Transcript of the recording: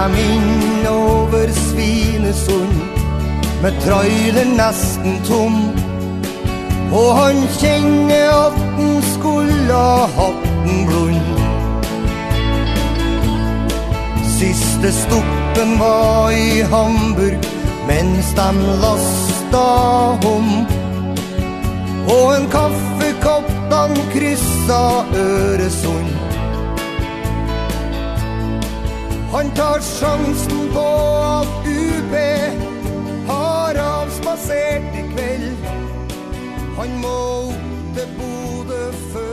dem inn over Svinesund, med trailer nesten tom. Og han kjenner at den skulle ha hatt den blund. Siste stoppen var i Hamburg, mens de lasta om. Og en kaffekopp den kryssa Øresund. Han tar sjansen på at UP har avspasert i kveld. Han må opp til Bodø før